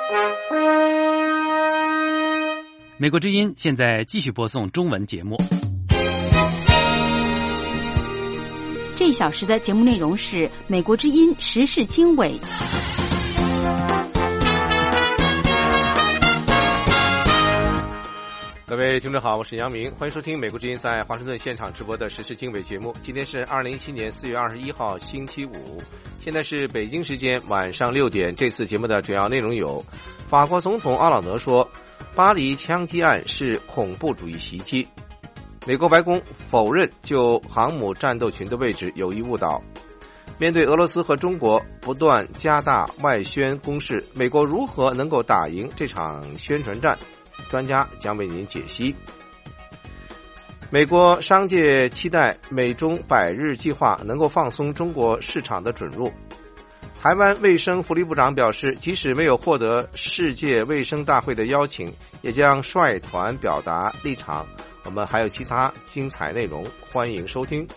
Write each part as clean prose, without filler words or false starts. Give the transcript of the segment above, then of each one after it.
美国之音现在继续播送中文节目。 这一小时的节目内容是美国之音时事经纬。 各位听众好，我是杨明，欢迎收听美国之音在华盛顿现场直播的时事经纬节目。今天是2017年4月21号星期五，现在是北京时间晚上6点。这次节目的主要内容有：法国总统奥朗德说巴黎枪击案是恐怖主义袭击；美国白宫否认就航母战斗群的位置有意误导；面对俄罗斯和中国不断加大外宣攻势，美国如何能够打赢这场宣传战？专家将为您解析。美国商界期待美中100日计划能够放松中国市场的准入。台湾卫生福利部长表示，即使没有获得世界卫生大会的邀请，也将率团表达立场。我们还有其他精彩内容，欢迎收听。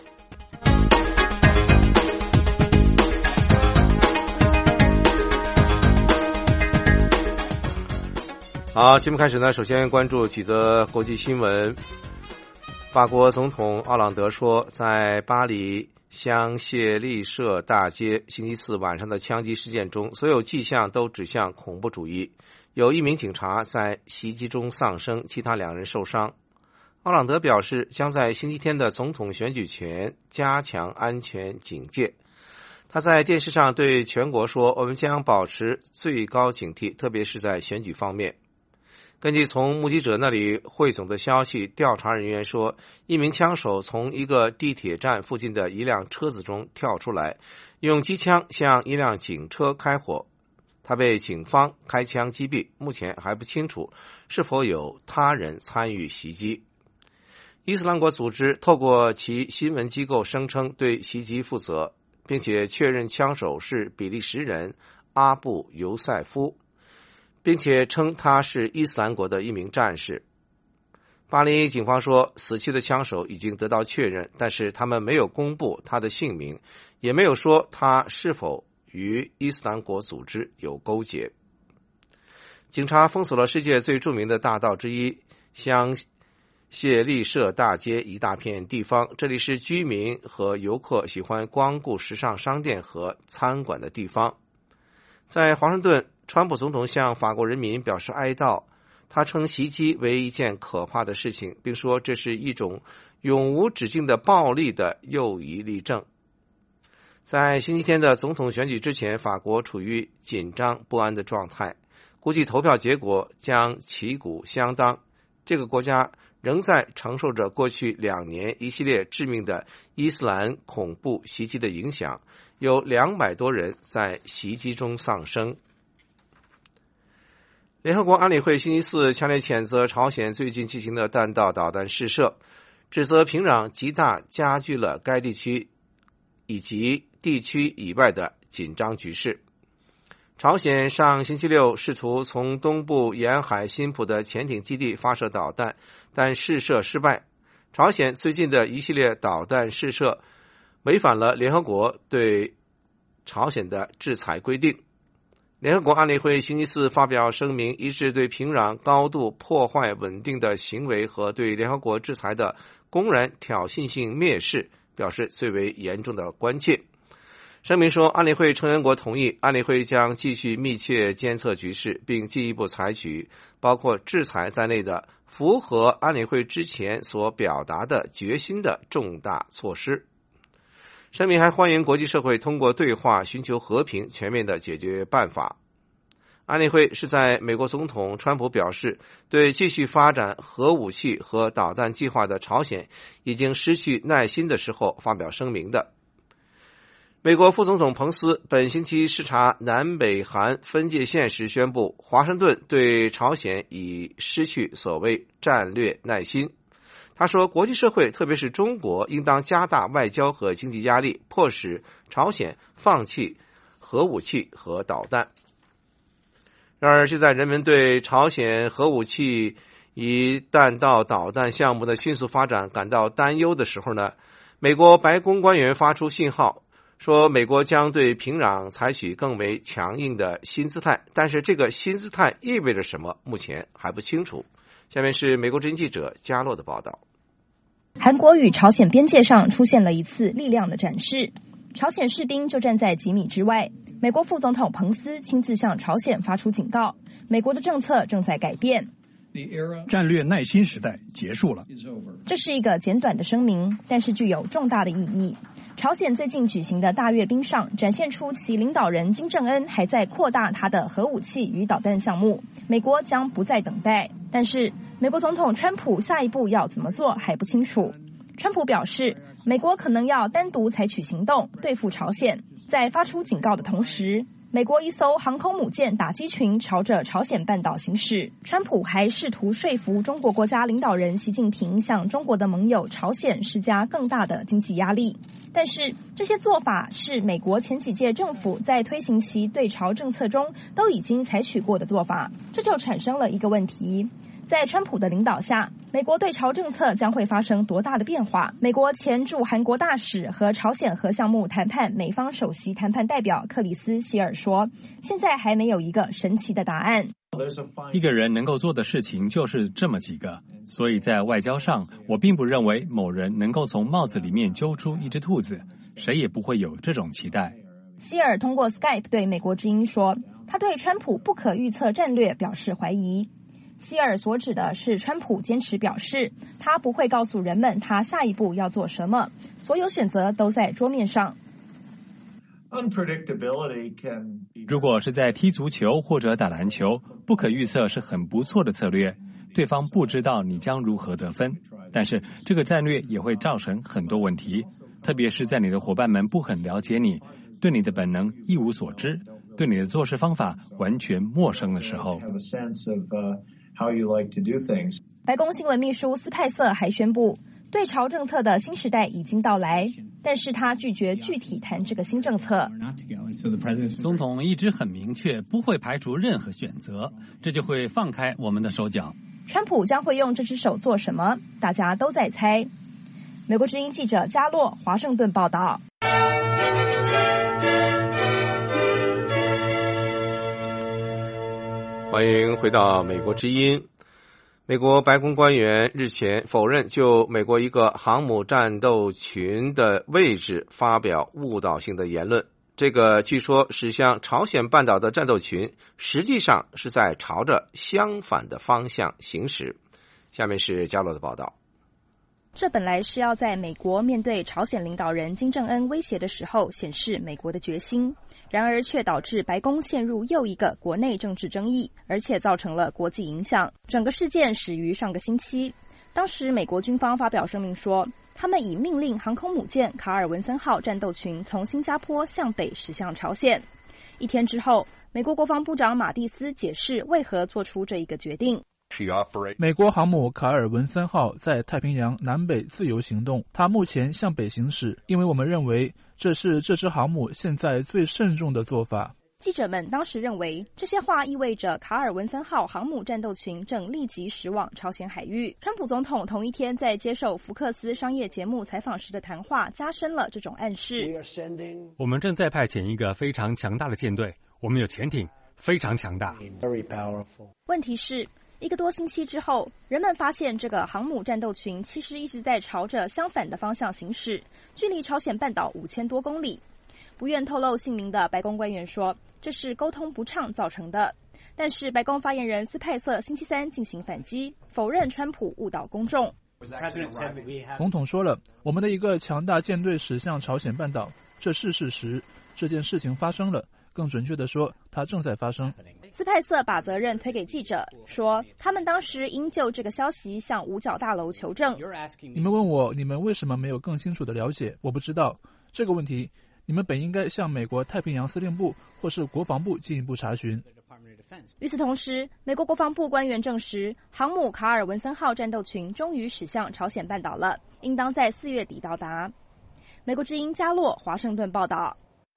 好，节目开始呢，首先关注几则国际新闻。法国总统奥朗德说，在巴黎香榭丽舍大街星期四晚上的枪击事件中，所有迹象都指向恐怖主义，有1名警察在袭击中丧生，其他2人受伤。奥朗德表示，将在星期天的总统选举前加强安全警戒。他在电视上对全国说，我们将保持最高警惕，特别是在选举方面。根据从目击者那里汇总的消息，调查人员说，1名枪手从一个地铁站附近的一辆车子中跳出来，用机枪向一辆警车开火。他被警方开枪击毙，目前还不清楚是否有他人参与袭击。伊斯兰国组织透过其新闻机构声称对袭击负责，并且确认枪手是比利时人阿布尤塞夫，并且称他是伊斯兰国的1名战士。巴黎警方说，死去的枪手已经得到确认，但是他们没有公布他的姓名，也没有说他是否与伊斯兰国组织有勾结。警察封锁了世界最著名的大道之一香榭丽舍大街一大片地方，这里是居民和游客喜欢光顾时尚商店和餐馆的地方。在华盛顿，川普总统向法国人民表示哀悼，他称袭击为一件可怕的事情，并说这是一种永无止境的暴力的又一例证。在星期天的总统选举之前，法国处于紧张不安的状态，估计投票结果将旗鼓相当。这个国家仍在承受着过去2年一系列致命的伊斯兰恐怖袭击的影响，有200多人在袭击中丧生。联合国安理会星期四强烈谴责朝鲜最近进行的弹道导弹试射，指责平壤极大加剧了该地区以及地区以外的紧张局势。朝鲜上星期六试图从东部沿海新浦的潜艇基地发射导弹，但试射失败。朝鲜最近的一系列导弹试射违反了联合国对朝鲜的制裁规定。联合国安理会星期四发表声明，一致对平壤高度破坏稳定的行为和对联合国制裁的公然挑衅性蔑视表示最为严重的关切。声明说，安理会成员国同意，安理会将继续密切监测局势，并进一步采取包括制裁在内的符合安理会之前所表达的决心的重大措施。声明还欢迎国际社会通过对话寻求和平全面的解决办法。安理会是在美国总统川普表示对继续发展核武器和导弹计划的朝鲜已经失去耐心的时候发表声明的。美国副总统彭斯本星期视察南北韩分界线时宣布，华盛顿对朝鲜已失去所谓战略耐心。他说，国际社会特别是中国应当加大外交和经济压力，迫使朝鲜放弃核武器和导弹。然而，就在人们对朝鲜核武器以弹道导弹项目的迅速发展感到担忧的时候呢，美国白宫官员发出信号， 说美国将对平壤采取更为强硬的新姿态，但是这个新姿态意味着什么，目前还不清楚。下面是美国之音记者加洛的报道。 韩国与朝鲜边界上出现了一次力量的展示，朝鲜士兵就站在几米之外。美国副总统彭斯亲自向朝鲜发出警告，美国的政策正在改变。 战略耐心时代结束了。 这是一个简短的声明，但是具有重大的意义。朝鲜最近举行的大阅兵上展现出其领导人金正恩还在扩大他的核武器与导弹项目，美国将不再等待。但是美国总统川普下一步要怎么做还不清楚。川普表示，美国可能要单独采取行动对付朝鲜。在发出警告的同时，美国一艘航空母舰打击群朝着朝鲜半岛行驶。川普还试图说服中国国家领导人习近平向中国的盟友朝鲜施加更大的经济压力。但是这些做法是美国前几届政府在推行其对朝政策中都已经采取过的做法，这就产生了一个问题。在川普的领导下，美国对朝政策将会发生多大的变化？美国前驻韩国大使和朝鲜核项目谈判美方首席谈判代表克里斯·希尔说，现在还没有一个神奇的答案。 一个人能够做的事情就是这么几个，所以在外交上，我并不认为某人能够从帽子里面揪出一只兔子，谁也不会有这种期待。 希尔通过 Skype 对美国之音说，他对川普不可预测战略表示怀疑。希尔所指的是川普坚持表示，他不会告诉人们他下一步要做什么，所有选择都在桌面上。 如果是在踢足球或者打篮球，不可预测是很不错的策略，对方不知道你将如何得分，但是这个战略也会造成很多问题，特别是在你的伙伴们不很了解你，对你的本能一无所知，对你的做事方法完全陌生的时候。 白宫新闻秘书斯派瑟还宣布，对朝政策的新时代已经到来，但是他拒绝具体谈这个新政策。 总统一直很明确，不会排除任何选择，这就会放开我们的手脚。 川普将会用这只手做什么？大家都在猜。美国之音记者加洛华盛顿报道。 欢迎回到美国之音。美国白宫官员日前否认就美国一个航母战斗群的位置发表误导性的言论。这个据说驶向朝鲜半岛的战斗群实际上是在朝着相反的方向行驶。下面是加洛的报道。 这本来是要在美国面对朝鲜领导人金正恩威胁的时候显示美国的决心，然而却导致白宫陷入又一个国内政治争议，而且造成了国际影响。整个事件始于上个星期，当时美国军方发表声明说，他们已命令航空母舰卡尔文森号战斗群从新加坡向北驶向朝鲜。一天之后，美国国防部长马蒂斯解释为何做出这一个决定。 美国航母卡尔文森号在太平洋南北自由行动，它目前向北行驶，因为我们认为这是这支航母现在最慎重的做法。 记者们当时认为，这些话意味着卡尔文森号航母战斗群正立即驶往朝鲜海域。川普总统同一天在接受福克斯商业节目采访时的谈话，加深了这种暗示。 我们正在派遣一个非常强大的舰队，我们有潜艇，非常强大。 问题是，一个多星期之后，人们发现这个航母战斗群其实一直在朝着相反的方向行驶，距离朝鲜半岛5000多公里。不愿透露姓名的白宫官员说，这是沟通不畅造成的。但是白宫发言人斯派瑟星期三进行反击，否认川普误导公众。 总统说了，我们的一个强大舰队驶向朝鲜半岛，这是事实。这件事情发生了，更准确地说，它正在发生。 斯派瑟把责任推给记者，说他们当时应就这个消息向五角大楼求证。 你们问我，你们为什么没有更清楚的了解？我不知道这个问题，你们本应该向美国太平洋司令部或是国防部进一步查询。 与此同时，美国国防部官员证实，航母卡尔文森号战斗群终于驶向朝鲜半岛了，应当在4月底到达。美国之音加洛华盛顿报道。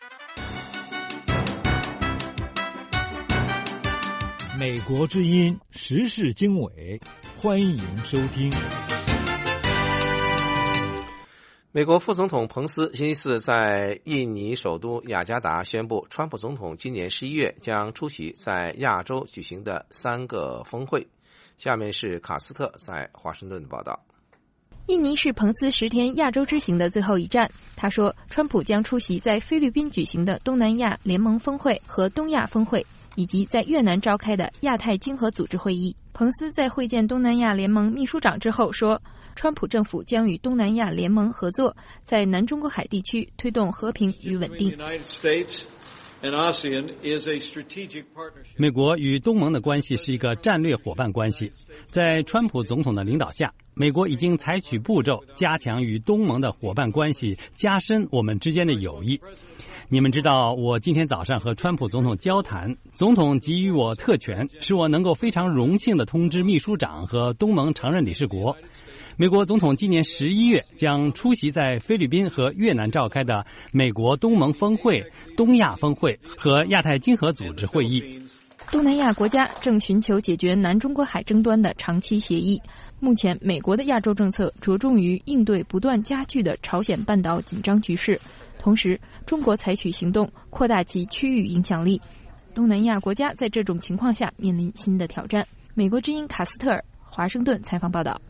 美国之音时事经纬，欢迎收听。 美国副总统彭斯星期四在印尼首都雅加达宣布，川普总统今年11月将出席在亚洲举行的3个峰会。下面是卡斯特在华盛顿的报道。 印尼是彭斯10天亚洲之行的最后一站。他说，川普将出席在菲律宾举行的东南亚联盟峰会和东亚峰会，以及在越南召开的亚太经合组织会议。彭斯在会见东南亚联盟秘书长之后说，川普政府将与东南亚联盟合作，在南中国海地区推动和平与稳定。 美国与东盟的关系是一个战略伙伴关系。在川普总统的领导下，美国已经采取步骤加强与东盟的伙伴关系，加深我们之间的友谊。你们知道，我今天早上和川普总统交谈，总统给予我特权，使我能够非常荣幸地通知秘书长和东盟常任理事国。美国总统今年11月将出席在菲律宾和越南召开的美国东盟峰会、东亚峰会和亚太经合组织会议。 东南亚国家正寻求解决南中国海争端的长期协议。目前，美国的亚洲政策着重于应对不断加剧的朝鲜半岛紧张局势，同时，中国采取行动扩大其区域影响力。东南亚国家在这种情况下面临新的挑战。美国之音卡斯特尔，华盛顿采访报道。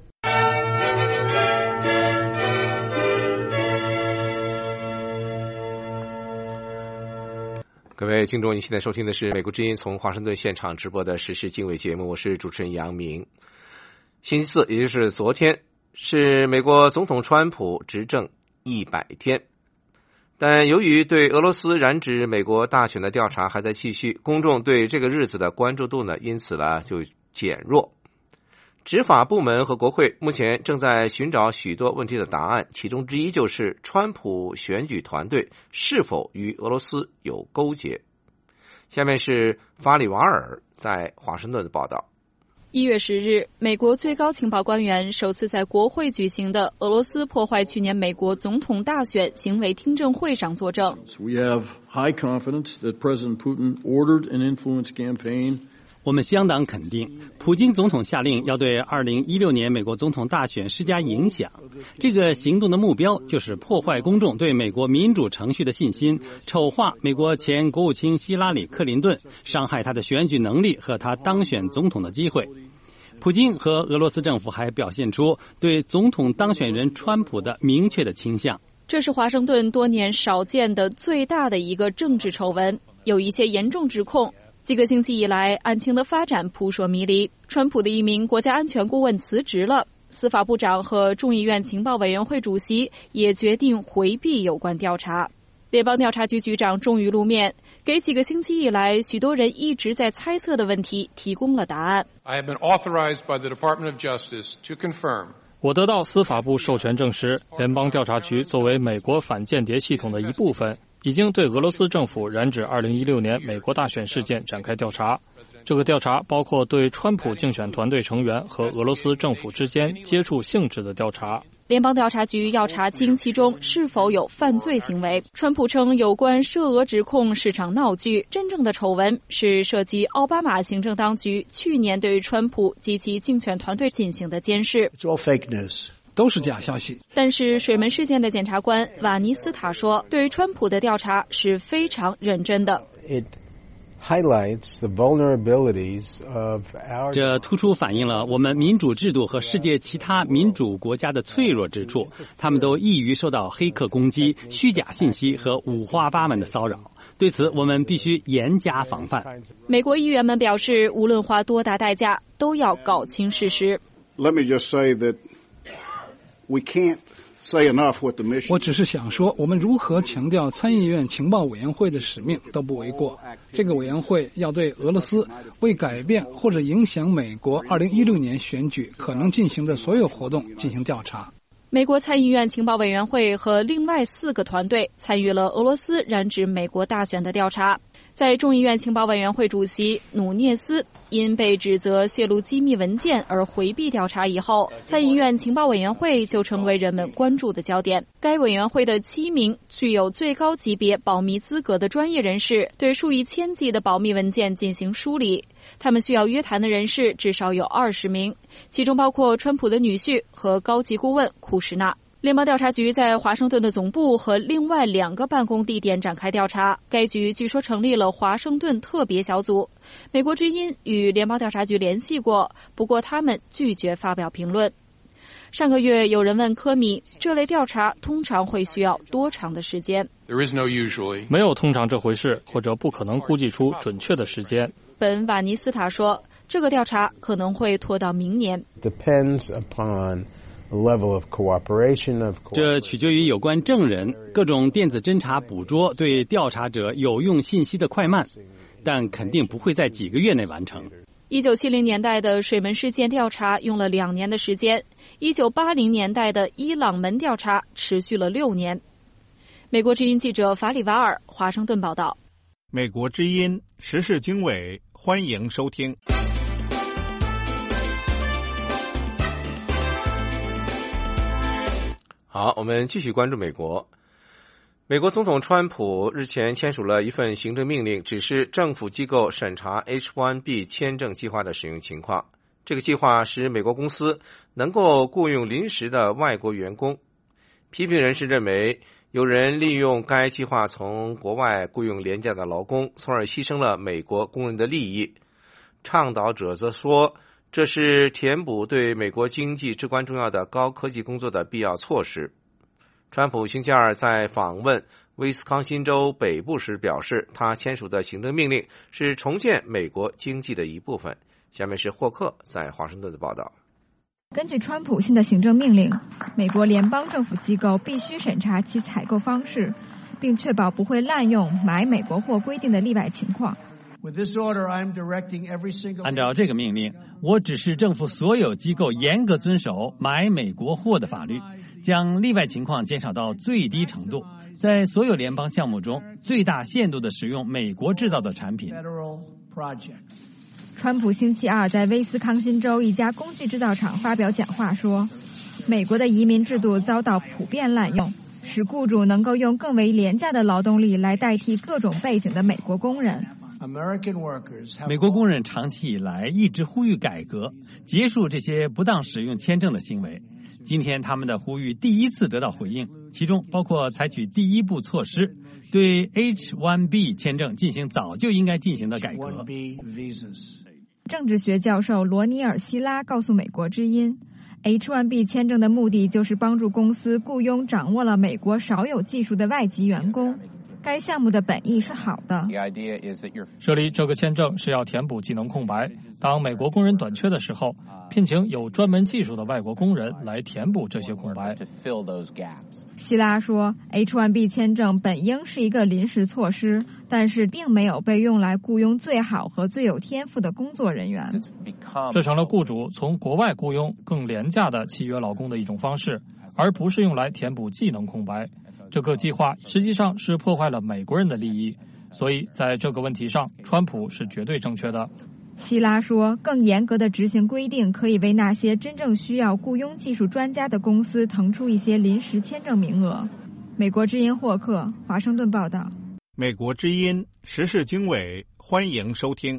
各位听众，您现在收听的是美国之音从华盛顿现场直播的时事经纬节目，我是主持人杨明。星期四，也就是昨天，是美国总统川普执政100天。但由于对俄罗斯染指美国大选的调查还在继续，公众对这个日子的关注度呢，因此呢就减弱。执法部门和国会目前正在寻找许多问题的答案，其中之一就是川普选举团队是否与俄罗斯有勾结。下面是法里瓦尔在华盛顿的报道。 1月10日，美国最高情报官员首次在国会举行的俄罗斯破坏去年美国总统大选行为听证会上作证。 We have high confidence that President Putin ordered an influence campaign. 我们相当肯定，普京总统下令要对2016年美国总统大选施加影响。这个行动的目标就是破坏公众对美国民主程序的信心，丑化美国前国务卿希拉里·克林顿，伤害他的选举能力和他当选总统的机会。普京和俄罗斯政府还表现出对总统当选人川普的明确的倾向。 这是华盛顿多年少见的最大的一个政治丑闻，有一些严重指控。几个星期以来，案情的发展扑朔迷离。川普的一名国家安全顾问辞职了，司法部长和众议院情报委员会主席也决定回避有关调查。联邦调查局局长终于露面，给几个星期以来许多人一直在猜测的问题提供了答案。 I have been authorized by the Department of Justice to confirm. 我得到司法部授权证实，联邦调查局作为美国反间谍系统的一部分，已经对俄罗斯政府染指2016年美国大选事件展开调查。这个调查包括对川普竞选团队成员和俄罗斯政府之间接触性质的调查。 联邦调查局要查清其中是否有犯罪行为。川普称有关涉俄指控是场闹剧，真正的丑闻是涉及奥巴马行政当局去年对川普及其竞选团队进行的监视。 It's all fake news. 都是假消息。 但是水门事件的检察官瓦尼斯塔说，对川普的调查是非常认真的。 这突出反映了我们民主制度和世界其他民主国家的脆弱之处，他们都易于受到黑客攻击、虚假信息和五花八门的骚扰。对此，我们必须严加防范。 美国议员们表示，无论花多大代价，都要搞清事实。 Let me just say that we can't say enough what the mission. 我只是想说，我们如何强调参议院情报委员会的使命都不为过。这个委员会要对俄罗斯为改变或者影响美国2016年选举可能进行的所有活动进行调查。 美国参议院情报委员会和另外4个团队参与了俄罗斯染指美国大选的调查。在众议院情报委员会主席努涅斯因被指责泄露机密文件而回避调查以后，参议院情报委员会就成为人们关注的焦点。该委员会的7名具有最高级别保密资格的专业人士对数以千计的保密文件进行梳理，他们需要约谈的人士至少有20名，其中包括川普的女婿和高级顾问库什纳。 联邦调查局在华盛顿的总部和另外2个办公地点展开调查，该局据说成立了华盛顿特别小组。美国之音与联邦调查局联系过，不过他们拒绝发表评论。上个月有人问科米，这类调查通常会需要多长的时间？ There is no usually. 没有通常这回事，或者不可能估计出准确的时间。 本瓦尼斯塔说，这个调查可能会拖到明年。 Depends upon the level of cooperation of 这取决于有关证人、各种电子侦查捕捉对调查者有用信息的快慢，但肯定不会在几个月内完成。 1970年代的水门事件调查用了2年的时间，1980年代的伊朗门调查持续了6年。美国之音记者法里瓦尔，华盛顿报道。 美国之音时事经纬，欢迎收听。 好，我们继续关注美国。美国总统川普日前签署了一份行政命令，指示政府机构审查 H-1B 签证计划的使用情况。这个计划使美国公司能够雇佣临时的外国员工。批评人士认为，有人利用该计划从国外雇佣廉价的劳工，从而牺牲了美国工人的利益。倡导者则说，这是填补对美国经济至关重要的高科技工作的必要措施。川普星期二在访问威斯康辛州北部时表示，他签署的行政命令是重建美国经济的一部分。下面是霍克在华盛顿的报道。 根据川普新的行政命令，美国联邦政府机构必须审查其采购方式，并确保不会滥用买美国货规定的例外情况。 按照这个命令，我指示政府所有机构严格遵守买美国货的法律，将例外情况减少到最低程度，在所有联邦项目中最大限度地使用美国制造的产品。 川普星期二在威斯康辛州一家工具制造厂发表讲话说，美国的移民制度遭到普遍滥用，使雇主能够用更为廉价的劳动力来代替各种背景的美国工人。 美国工人长期以来一直呼吁改革，结束这些不当使用签证的行为。今天他们的呼吁第一次得到回应，其中包括采取第一步措施，对 H-1B 签证进行早就应该进行的改革。 政治学教授罗尼尔·希拉告诉美国之音， H-1B 签证的目的就是帮助公司雇佣掌握了美国少有技术的外籍员工。该项目的本意是好的。 设立这个签证是要填补技能空白，当美国工人短缺的时候，聘请有专门技术的外国工人来填补这些空白。 希拉说， H-1B 签证本应是一个临时措施，但是并没有被用来雇佣最好和最有天赋的工作人员。 这成了雇主从国外雇佣更廉价的契约劳工的一种方式，而不是用来填补技能空白。这个计划实际上是破坏了美国人的利益，所以在这个问题上，川普是绝对正确的。 希拉说，更严格的执行规定可以为那些真正需要雇佣技术专家的公司腾出一些临时签证名额。美国之音霍克，华盛顿报道。 美国之音时事经纬，欢迎收听。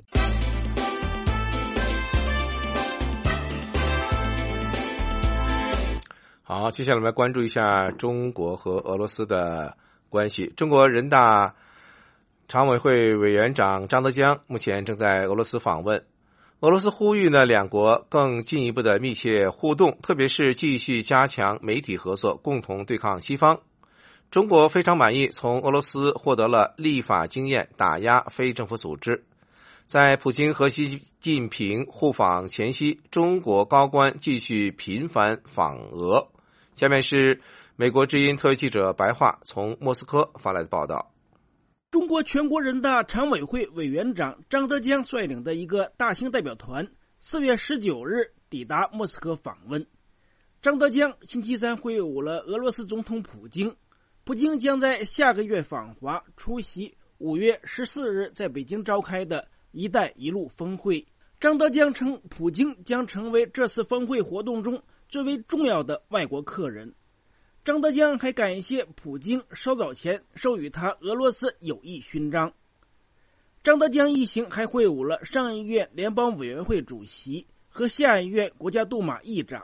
好，接下来我们来关注一下中国和俄罗斯的关系。中国人大常委会委员长张德江目前正在俄罗斯访问。俄罗斯呼吁呢，两国更进一步的密切互动，特别是继续加强媒体合作，共同对抗西方。中国非常满意从俄罗斯获得了立法经验，打压非政府组织。在普京和习近平互访前夕，中国高官继续频繁访俄。下面是美国之音特约记者白桦从莫斯科发来的报道。 中国全国人大常委会委员长张德江率领的一个大型代表团4月19日抵达莫斯科访问。张德江星期三会晤了俄罗斯总统普京，普京将在下个月访华，出席5月14日在北京召开的一带一路峰会。张德江称，普京将成为这次峰会活动中最为重要的外国客人。张德江还感谢普京稍早前授予他俄罗斯友谊勋章。张德江一行还会晤了上议院联邦委员会主席和下议院国家杜马议长，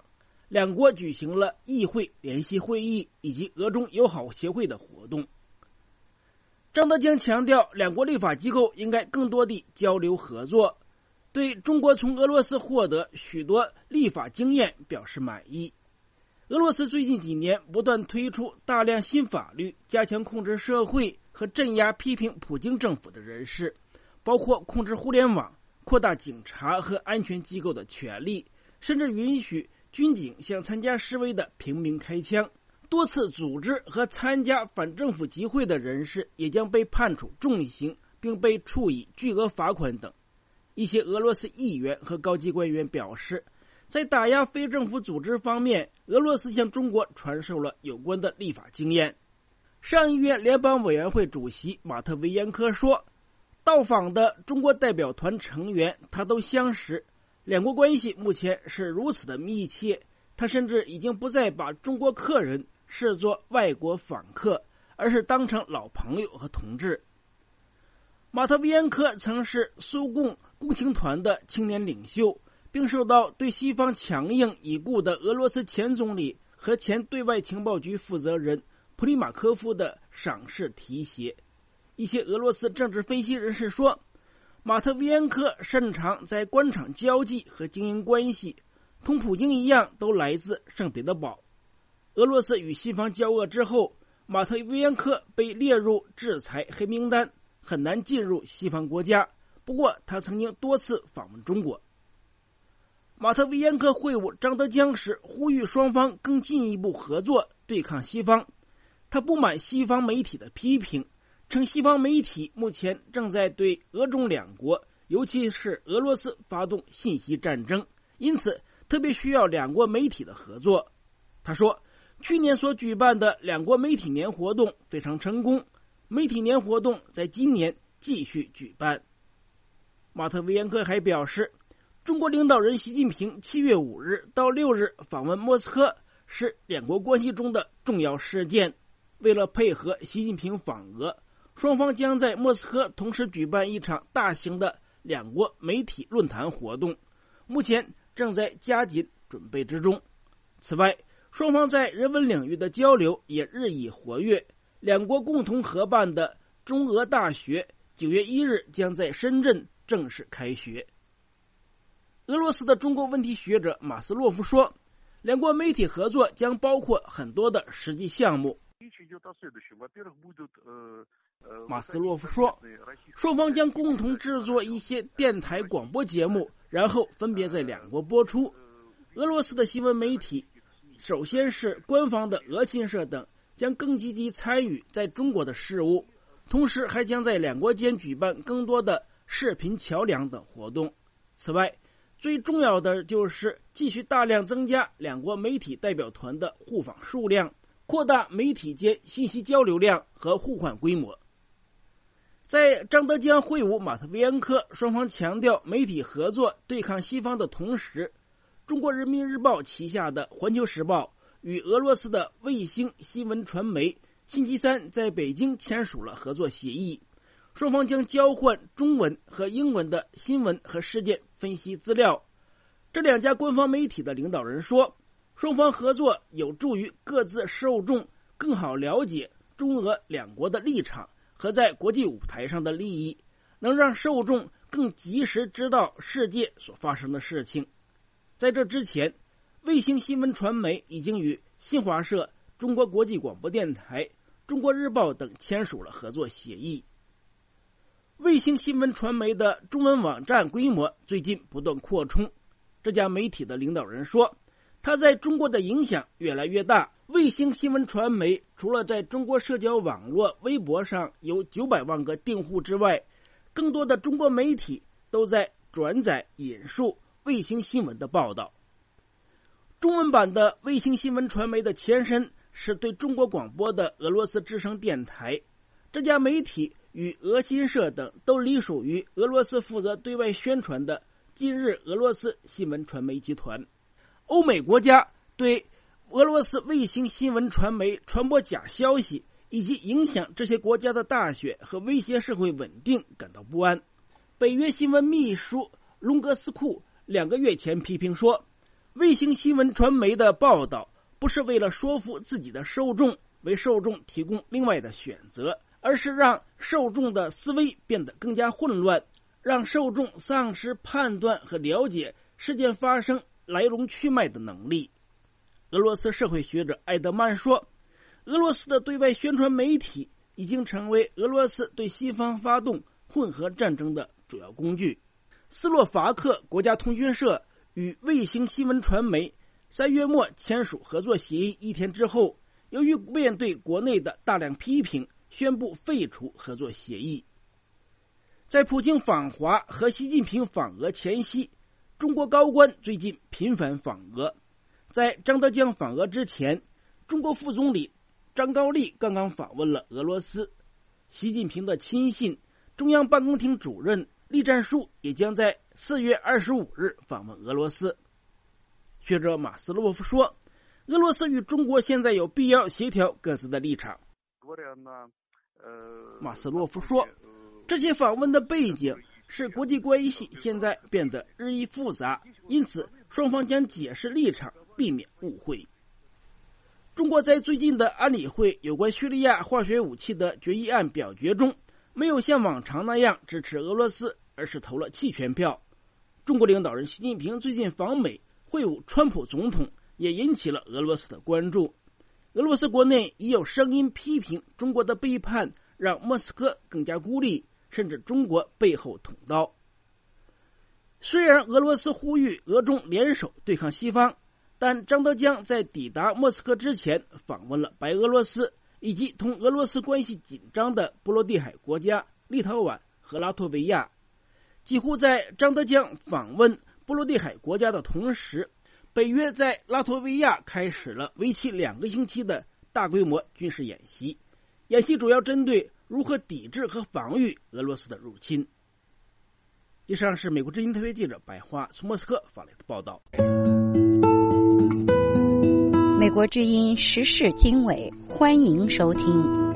两国举行了议会联席会议以及俄中友好协会的活动。张德江强调，两国立法机构应该更多地交流合作，对中国从俄罗斯获得许多立法经验表示满意。俄罗斯最近几年不断推出大量新法律，加强控制社会和镇压批评普京政府的人士，包括控制互联网、扩大警察和安全机构的权利，甚至允许军警向参加示威的平民开枪。多次组织和参加反政府集会的人士也将被判处重刑，并被处以巨额罚款等。一些俄罗斯议员和高级官员表示，在打压非政府组织方面，俄罗斯向中国传授了有关的立法经验。上议院联邦委员会主席马特维延科说，到访的中国代表团成员他都相识，两国关系目前是如此的密切，他甚至已经不再把中国客人视作外国访客，而是当成老朋友和同志。马特维延科曾是苏共共青团的青年领袖，并受到对西方强硬已故的俄罗斯前总理和前对外情报局负责人普里马科夫的赏识提携。一些俄罗斯政治分析人士说，马特维延科擅长在官场交际和经营关系，同普京一样都来自圣彼得堡。俄罗斯与西方交恶之后，马特维延科被列入制裁黑名单，很难进入西方国家。不过他曾经多次访问中国。马特维延科会晤张德江时呼吁双方更进一步合作对抗西方。他不满西方媒体的批评，称西方媒体目前正在对俄中两国，尤其是俄罗斯发动信息战争，因此特别需要两国媒体的合作。他说，去年所举办的两国媒体年活动非常成功，媒体年活动在今年继续举办。马特维延科还表示，中国领导人习近平7月5日到6日访问莫斯科是两国关系中的重要事件。为了配合习近平访俄，双方将在莫斯科同时举办一场大型的两国媒体论坛活动，目前正在加紧准备之中。此外，双方在人文领域的交流也日益活跃，两国共同合办的中俄大学9月1日将在深圳正式开学。俄罗斯的中国问题学者马斯洛夫说，两国媒体合作将包括很多的实际项目。马斯洛夫说，双方将共同制作一些电台广播节目，然后分别在两国播出。俄罗斯的新闻媒体，首先是官方的俄新社等，将更积极参与在中国的事务，同时还将在两国间举办更多的视频桥梁等活动。此外，最重要的就是继续大量增加两国媒体代表团的互访数量，扩大媒体间信息交流量和互换规模。在张德江会晤马特维延科，双方强调媒体合作对抗西方的同时，中国人民日报旗下的环球时报与俄罗斯的卫星新闻传媒星期三在北京签署了合作协议，双方将交换中文和英文的新闻和事件分析资料。这两家官方媒体的领导人说，双方合作有助于各自受众更好了解中俄两国的立场和在国际舞台上的利益，能让受众更及时知道世界所发生的事情。在这之前，卫星新闻传媒已经与新华社、中国国际广播电台、中国日报等签署了合作协议。卫星新闻传媒的中文网站规模最近不断扩充。这家媒体的领导人说，它在中国的影响越来越大。卫星新闻传媒除了在中国社交网络微博上有900万个订户之外，更多的中国媒体都在转载引述卫星新闻的报道。中文版的卫星新闻传媒的前身是对中国广播的俄罗斯之声电台，这家媒体与俄新社等都隶属于俄罗斯负责对外宣传的今日俄罗斯新闻传媒集团。欧美国家对俄罗斯卫星新闻传媒传播假消息以及影响这些国家的大选和威胁社会稳定感到不安。北约新闻秘书隆格斯库2个月前批评说， 卫星新闻传媒的报道不是为了说服自己的受众，为受众提供另外的选择，而是让受众的思维变得更加混乱，让受众丧失判断和了解事件发生来龙去脉的能力。俄罗斯社会学者埃德曼说，俄罗斯的对外宣传媒体已经成为俄罗斯对西方发动混合战争的主要工具。斯洛伐克国家通讯社与卫星新闻传媒3月末签署合作协议1天之后，由于面对国内的大量批评，宣布废除合作协议。在普京访华和习近平访俄前夕，中国高官最近频繁访俄。在张德江访俄之前，中国副总理张高丽刚刚访问了俄罗斯。习近平的亲信、中央办公厅主任栗战书也将在4月25日访问俄罗斯。学者马斯洛夫说，俄罗斯与中国现在有必要协调各自的立场。马斯洛夫说，这些访问的背景是国际关系现在变得日益复杂，因此双方将解释立场，避免误会。中国在最近的安理会有关叙利亚化学武器的决议案表决中，没有像往常那样支持俄罗斯，而是投了弃权票。中国领导人习近平最近访美会晤川普总统，也引起了俄罗斯的关注。俄罗斯国内已有声音批评中国的背叛让莫斯科更加孤立，甚至中国背后捅刀。虽然俄罗斯呼吁俄中联手对抗西方，但张德江在抵达莫斯科之前访问了白俄罗斯以及同俄罗斯关系紧张的波罗的海国家立陶宛和拉脱维亚。几乎在张德江访问波罗的海国家的同时，北约在拉脱维亚开始了为期2个星期的大规模军事演习，演习主要针对如何抵制和防御俄罗斯的入侵。以上是美国之音特约记者白花从莫斯科发来的报道。 美国之音时事经纬，欢迎收听。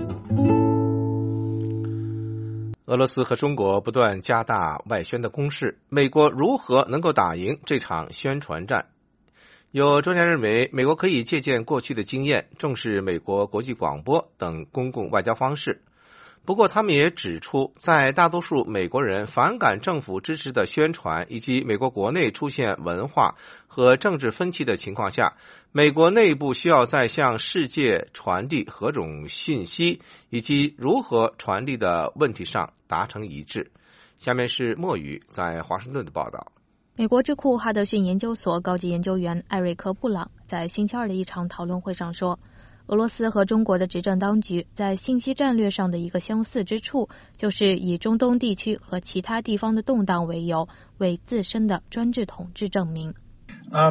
俄罗斯和中国不断加大外宣的攻势，美国如何能够打赢这场宣传战？有专家认为，美国可以借鉴过去的经验，重视美国国际广播等公共外交方式。不过他们也指出，在大多数美国人反感政府支持的宣传，以及美国国内出现文化和政治分歧的情况下，美国内部需要在向世界传递何种信息以及如何传递的问题上达成一致。下面是墨雨在华盛顿的报道。 美国智库哈德逊研究所高级研究员艾瑞克·布朗在星期二的一场讨论会上说，俄罗斯和中国的执政当局在信息战略上的一个相似之处，就是以中东地区和其他地方的动荡为由，为自身的专制统治证明。 他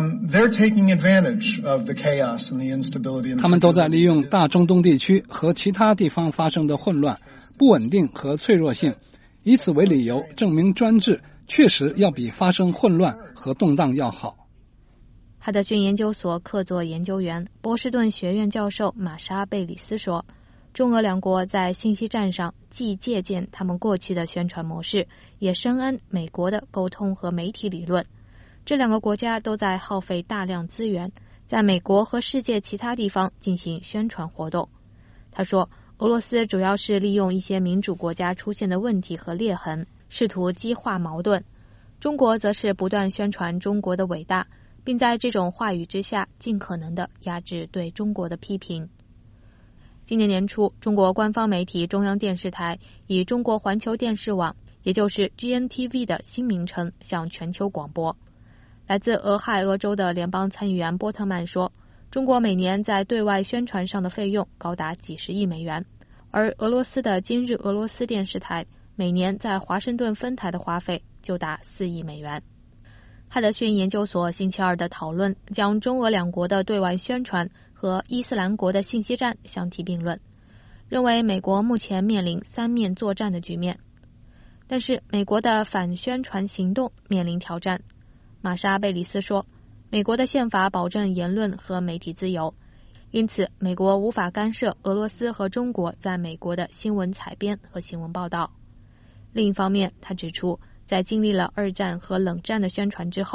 们都在利用大中东地区和其他地方发生的混乱、不稳定和脆弱性，以此为理由证明专制确实要比发生混乱和动荡要好。 哈德逊研究所客座研究员、波士顿学院教授玛莎·贝里斯说，中俄两国在信息战上既借鉴他们过去的宣传模式，也深谙美国的沟通和媒体理论。这两个国家都在耗费大量资源，在美国和世界其他地方进行宣传活动。他说，俄罗斯主要是利用一些民主国家出现的问题和裂痕，试图激化矛盾。中国则是不断宣传中国的伟大，并在这种话语之下尽可能地压制对中国的批评。今年年初，中国官方媒体中央电视台以中国环球电视网，也就是 GNTV 的新名称向全球广播。来自俄亥俄州的联邦参议员波特曼说，中国每年在对外宣传上的费用高达几十亿美元，而俄罗斯的今日俄罗斯电视台每年在华盛顿分台的花费就达4亿美元。哈德逊研究所星期二的讨论将中俄两国的对外宣传和伊斯兰国的信息战相提并论，认为美国目前面临三面作战的局面，但是美国的反宣传行动面临挑战。玛莎·贝里斯说，美国的宪法保证言论和媒体自由，因此美国无法干涉俄罗斯和中国在美国的新闻采编和新闻报道。另一方面，他指出，在经历了2战和冷战的宣传之后，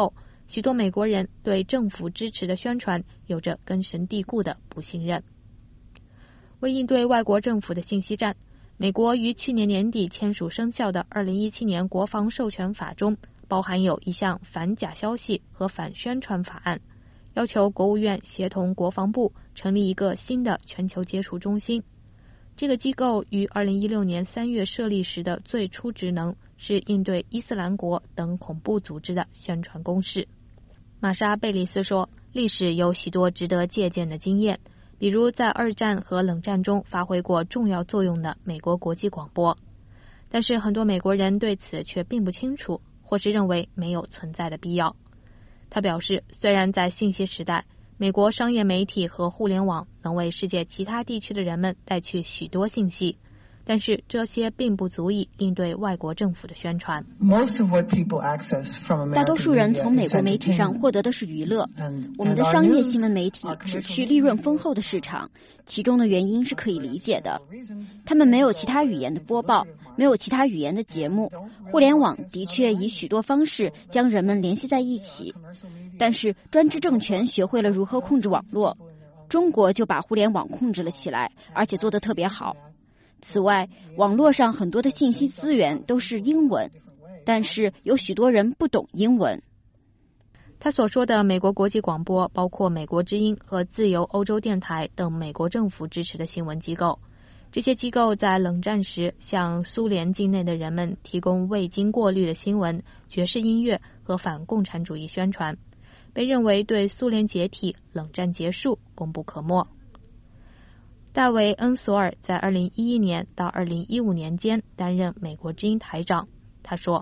许多美国人对政府支持的宣传有着根深蒂固的不信任。为应对外国政府的信息战，美国于去年年底签署生效的2017年国防授权法中包含有一项反假消息和反宣传法案，要求国务院协同国防部成立一个新的全球接触中心。这个机构于2016年3月设立时的最初职能是应对伊斯兰国等恐怖组织的宣传攻势。玛莎·贝里斯说，历史有许多值得借鉴的经验，比如在二战和冷战中发挥过重要作用的美国国际广播，但是很多美国人对此却并不清楚，或是认为没有存在的必要。他表示，虽然在信息时代，美国商业媒体和互联网能为世界其他地区的人们带去许多信息，但是这些并不足以应对外国政府的宣传。 大多数人从美国媒体上获得的是娱乐，我们的商业新闻媒体只去利润丰厚的市场，其中的原因是可以理解的。他们没有其他语言的播报，没有其他语言的节目，互联网的确以许多方式将人们联系在一起，但是专制政权学会了如何控制网络，中国就把互联网控制了起来，而且做得特别好。此外，网络上很多的信息资源都是英文，但是有许多人不懂英文。 他所说的美国国际广播包括美国之音和自由欧洲电台等美国政府支持的新闻机构。这些机构在冷战时向苏联境内的人们提供未经过滤的新闻、爵士音乐和反共产主义宣传，被认为对苏联解体、冷战结束功不可没。戴维·恩索尔在2011年到2015年间担任美国之音台长。他说，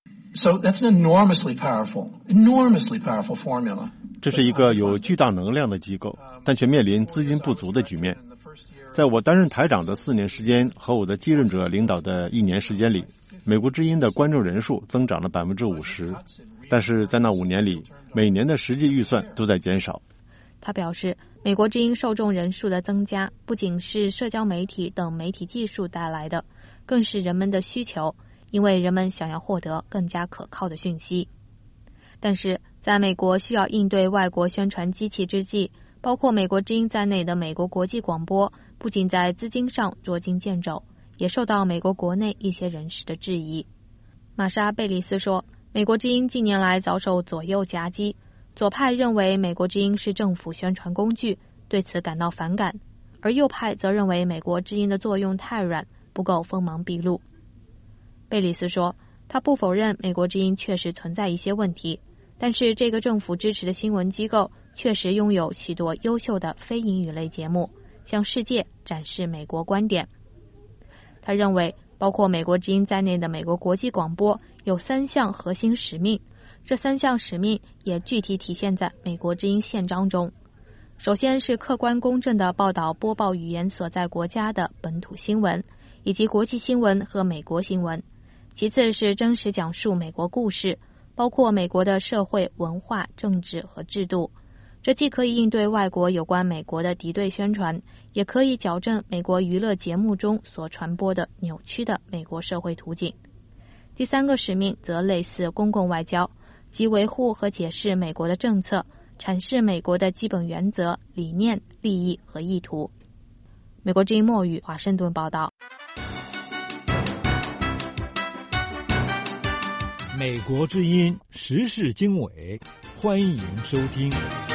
这是一个有巨大能量的机构，但却面临资金不足的局面。在我担任台长的4年时间和我的继任者领导的1年时间里，美国之音的观众人数增长了50%，但是在那5年里，每年的实际预算都在减少。 他表示，美国之音受众人数的增加不仅是社交媒体等媒体技术带来的，更是人们的需求，因为人们想要获得更加可靠的讯息。但是在美国需要应对外国宣传机器之际，包括美国之音在内的美国国际广播不仅在资金上捉襟见肘，也受到美国国内一些人士的质疑。玛莎·贝里斯说，美国之音近年来遭受左右夹击，左派认为美国之音是政府宣传工具，对此感到反感，而右派则认为美国之音的作用太软，不够锋芒毕露。贝里斯说，他不否认美国之音确实存在一些问题，但是这个政府支持的新闻机构确实拥有许多优秀的非英语类节目，向世界展示美国观点。他认为包括美国之音在内的美国国际广播有3项核心使命，这3项使命也具体体现在美国之音宪章中。首先是客观公正地报道播报语言所在国家的本土新闻，以及国际新闻和美国新闻。其次是真实讲述美国故事，包括美国的社会、文化、政治和制度。这既可以应对外国有关美国的敌对宣传，也可以矫正美国娱乐节目中所传播的扭曲的美国社会图景。第3个使命则类似公共外交，即维护和解释美国的政策，阐释美国的基本原则、理念、利益和意图。美国之音墨语华盛顿报道。 美国之音时事经纬，欢迎收听。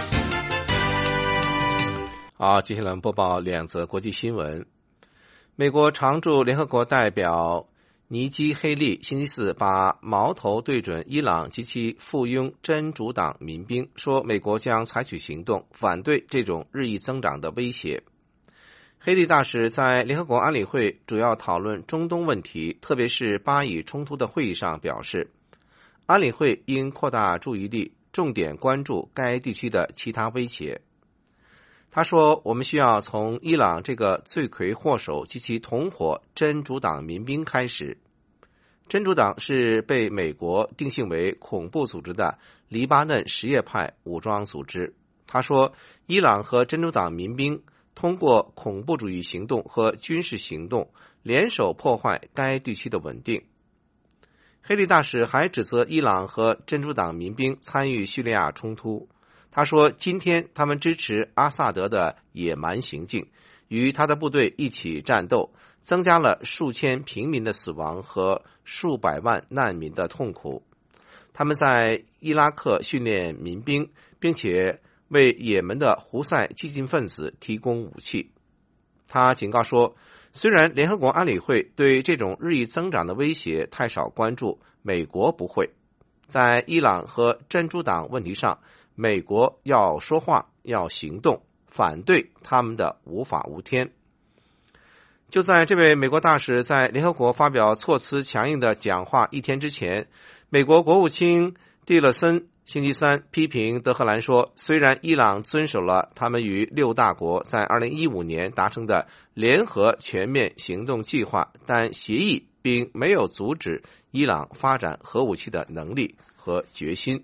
好，接下来播报2则国际新闻。美国常驻联合国代表尼基·黑利星期四把矛头对准伊朗及其附庸真主党民兵，说美国将采取行动反对这种日益增长的威胁。黑利大使在联合国安理会主要讨论中东问题，特别是巴以冲突的会议上表示，安理会应扩大注意力，重点关注该地区的其他威胁。他说，我们需要从伊朗这个罪魁祸首及其同伙真主党民兵开始。真主党是被美国定性为恐怖组织的黎巴嫩什叶派武装组织。他说，伊朗和真主党民兵通过恐怖主义行动和军事行动联手破坏该地区的稳定。 黑利大使还指责伊朗和真主党民兵参与叙利亚冲突。他说，今天他们支持阿萨德的野蛮行径，与他的部队一起战斗，增加了数千平民的死亡和数百万难民的痛苦。他们在伊拉克训练民兵，并且为也门的胡塞激进分子提供武器。他警告说，虽然联合国安理会对这种日益增长的威胁太少关注，美国不会。在伊朗和真主党问题上，美国要说话，要行动，反对他们的无法无天。就在这位美国大使在联合国发表措辞强硬的讲话一天之前，美国国务卿蒂勒森星期三批评德黑兰说，虽然伊朗遵守了他们与6大国在2015年达成的联合全面行动计划，但协议并没有阻止伊朗发展核武器的能力和决心。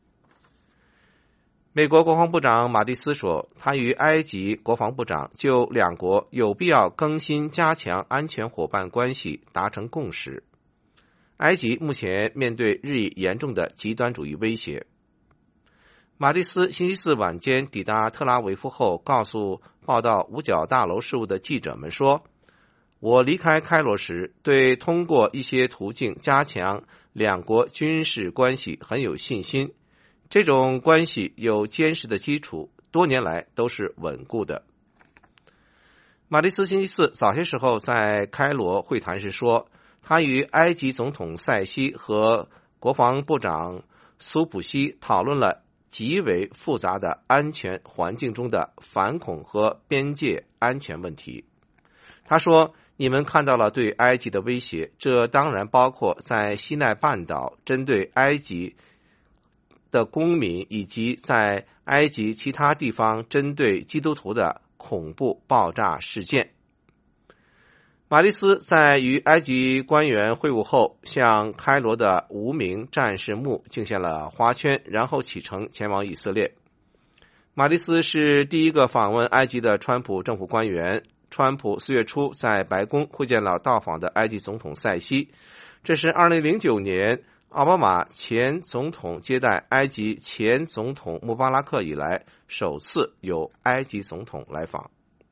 美国国防部长马蒂斯说，他与埃及国防部长就两国有必要更新加强安全伙伴关系达成共识。埃及目前面对日益严重的极端主义威胁。马蒂斯星期四晚间抵达特拉维夫后，告诉报道五角大楼事务的记者们说，我离开开罗时对通过一些途径加强两国军事关系很有信心，这种关系有坚实的基础，多年来都是稳固的。马蒂斯星期四早些时候在开罗会谈时说，他与埃及总统塞西和国防部长苏普西讨论了极为复杂的安全环境中的反恐和边界安全问题。他说，你们看到了对埃及的威胁，这当然包括在西奈半岛针对埃及的公民，以及在埃及其他地方针对基督徒的恐怖爆炸事件。马蒂斯在与埃及官员会晤后，向开罗的无名战士墓敬献了花圈，然后启程前往以色列。马蒂斯是第一个访问埃及的川普政府官员。川普4月初在白宫会见了到访的埃及总统塞西，这是2009年奥巴马前总统接待埃及前总统穆巴拉克以来首次有埃及总统来访。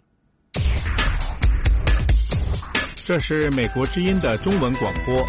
这是美国之音的中文广播。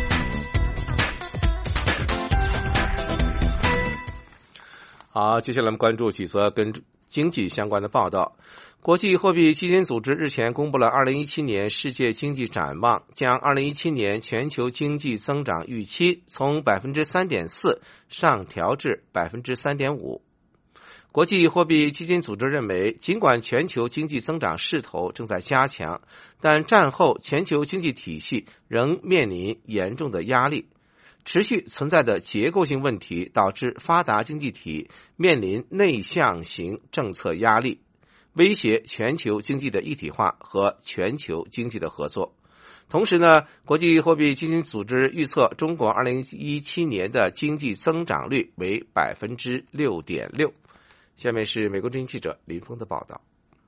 好，接下来我们关注几则跟经济相关的报道。国际货币基金组织日前公布了2017年世界经济展望，将2017年全球经济增长预期从 3.4% 上调至 3.5%。国际货币基金组织认为，尽管全球经济增长势头正在加强，但战后全球经济体系仍面临严重的压力。持续存在的结构性问题导致发达经济体面临内向型政策压力，威胁全球经济的一体化和全球经济的合作。同时呢，国际货币基金组织预测中国2017年的经济增长率为 6.6%。下面是美国之音记者林峰的报道。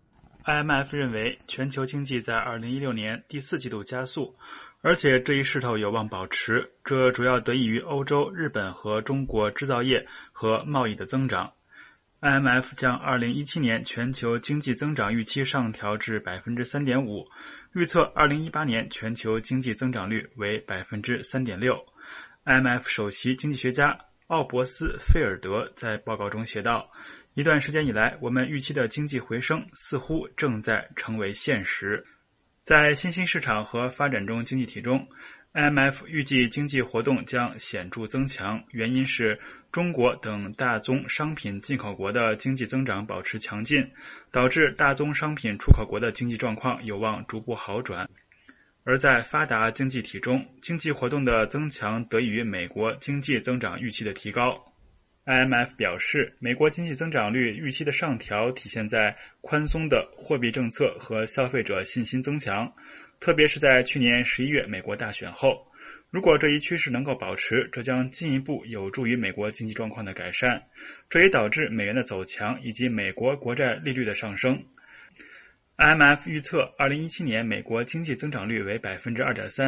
IMF 认为全球经济在2016年第4季度加速，而且这一势头有望保持，这主要得益于欧洲、日本和中国制造业和贸易的增长。IMF 将2017年全球经济增长预期上调至 3.5%， 预测2018年全球经济增长率为 3.6%。 IMF 首席经济学家奥伯斯菲尔德在报告中写道，一段时间以来，我们预期的经济回升似乎正在成为现实。在新兴市场和发展中经济体中， IMF 预计经济活动将显著增强，原因是中国等大宗商品进口国的经济增长保持强劲，导致大宗商品出口国的经济状况有望逐步好转。而在发达经济体中，经济活动的增强得益于美国经济增长预期的提高。IMF 表示，美国经济增长率预期的上调体现在宽松的货币政策和消费者信心增强，特别是在去年11月美国大选后。如果这一趋势能够保持，这将进一步有助于美国经济状况的改善，这也导致美元的走强以及美国国债利率的上升。IMF 预测2017年美国经济增长率为 2.3%，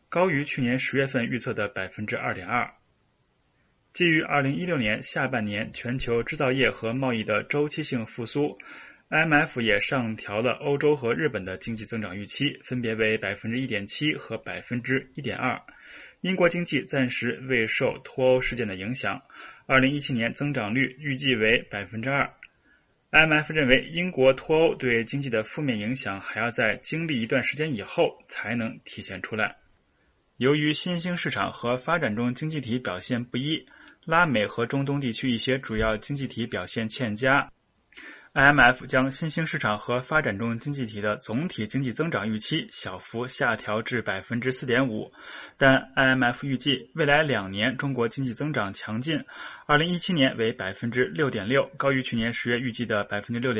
高于去年10月份预测的 2.2%。基于2016年下半年全球制造业和贸易的周期性复苏， IMF 也上调了欧洲和日本的经济增长预期，分别为 1.7% 和 1.2%。英国经济暂时未受脱欧事件的影响，2017年增长率预计为 2%。 IMF 认为英国脱欧对经济的负面影响还要在经历一段时间以后才能体现出来。由于新兴市场和发展中经济体表现不一，拉美和中东地区一些主要经济体表现欠佳， IMF 将新兴市场和发展中经济体的总体经济增长预期小幅下调至 4.5%， 但 IMF 预计未来2年中国经济增长强劲，2017年为 6.6%， 高于去年10月预计的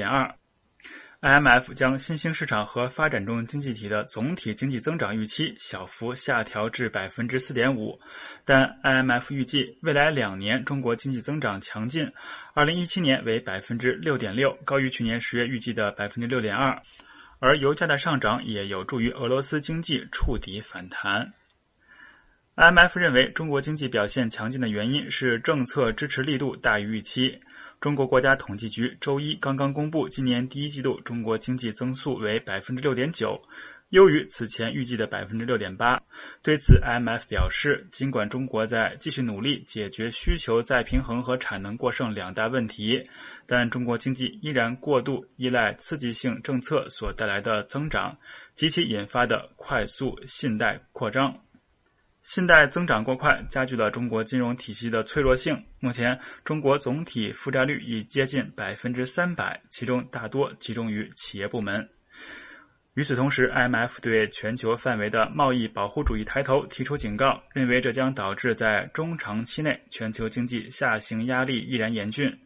6.2%。IMF 将新兴市场和发展中经济体的总体经济增长预期小幅下调至 4.5%， 但 IMF 预计未来2年中国经济增长强劲，2017年为 6.6%， 高于去年10月预计的 6.2%， 而油价的上涨也有助于俄罗斯经济触底反弹。IMF 认为中国经济表现强劲的原因是政策支持力度大于预期。中国国家统计局周一刚刚公布今年第一季度中国经济增速为 6.9%， 优于此前预计的 6.8%。 对此 IMF 表示，尽管中国在继续努力解决需求再平衡和产能过剩2大问题，但中国经济依然过度依赖刺激性政策所带来的增长及其引发的快速信贷扩张。信贷增长过快加剧了中国金融体系的脆弱性，目前中国总体负债率已接近 300%， 其中大多集中于企业部门。与此同时， IMF 对全球范围的贸易保护主义抬头提出警告，认为这将导致在中长期内全球经济下行压力依然严峻。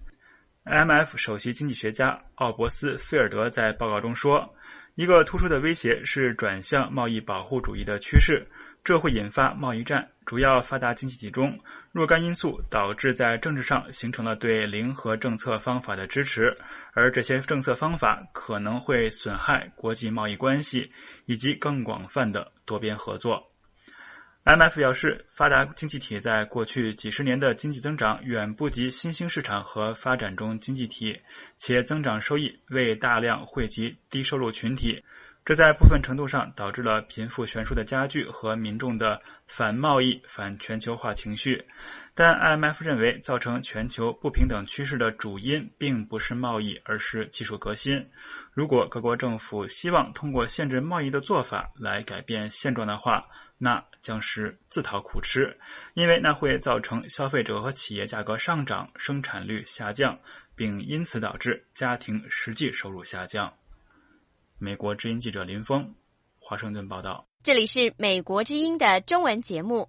IMF 首席经济学家奥伯斯菲尔德在报告中说，一个突出的威胁是转向贸易保护主义的趋势，这会引发贸易战。主要发达经济体中，若干因素导致在政治上形成了对零和政策方法的支持，而这些政策方法可能会损害国际贸易关系以及更广泛的多边合作。IMF 表示，发达经济体在过去几十年的经济增长远不及新兴市场和发展中经济体，且增长收益未大量惠及低收入群体，这在部分程度上导致了贫富悬殊的加剧和民众的反贸易、反全球化情绪。但 IMF 认为，造成全球不平等趋势的主因并不是贸易，而是技术革新。如果各国政府希望通过限制贸易的做法来改变现状的话，那将是自讨苦吃，因为那会造成消费者和企业价格上涨、生产率下降，并因此导致家庭实际收入下降。美国之音记者林峰，华盛顿报道。 这里是美国之音的中文节目。